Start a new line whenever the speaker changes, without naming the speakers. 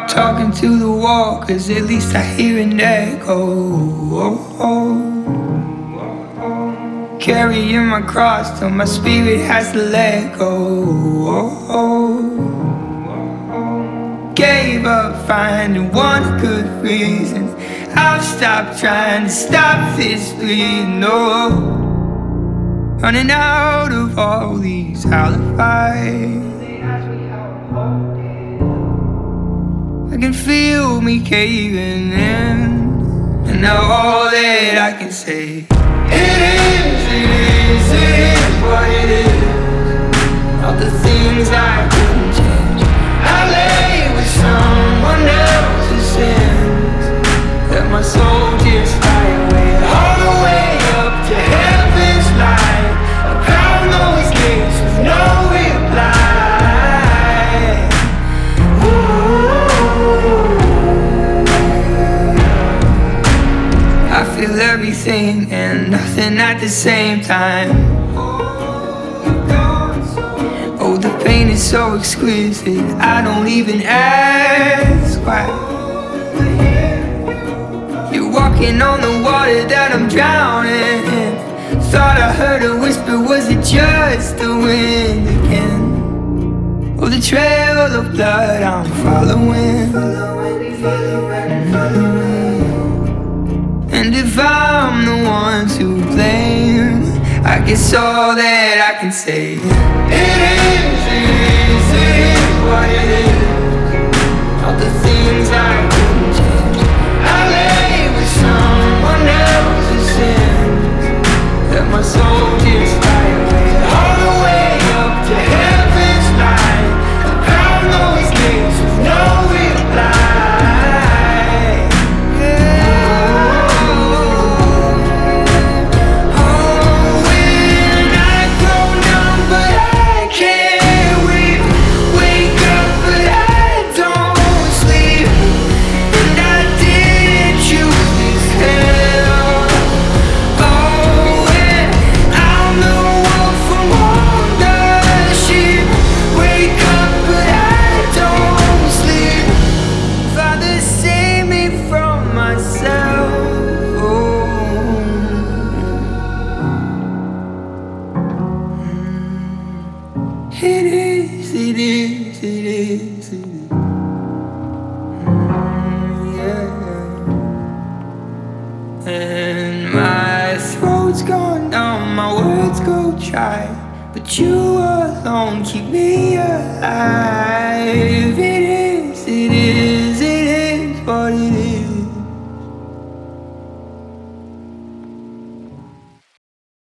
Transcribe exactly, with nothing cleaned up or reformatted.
talking to the wall, cause at least I hear an echo. Carrying my cross till my spirit has to let go. Gave up finding one good reason. I've stopped trying to stop this bleeding. No, running out of all these alibis. I can feel me caving in, and now all that I can say, it is, it is, it is what it is. All the things I couldn't change, I lay with someone else's sins. Let my soul just fly away, all the way up to heaven's light. I pound those gates with no reply. I feel everything and nothing at the same time. Oh, the pain is so exquisite, I don't even ask why. You're walking on the water that I'm drowning in. Thought I heard a whisper, was it just the wind again? Oh, the trail of blood I'm following. And if I'm the one to blame, I guess all that I can say, it is, it is, it is what it is. All the things I couldn't change, I lay with someone else's sins. Let my soul just fly away, all the way up to heaven's light. I pound those gates with no reply. It is, it is, it is, it is. Mm, yeah. And my throat's gone numb, my words go dry, but you alone keep me alive.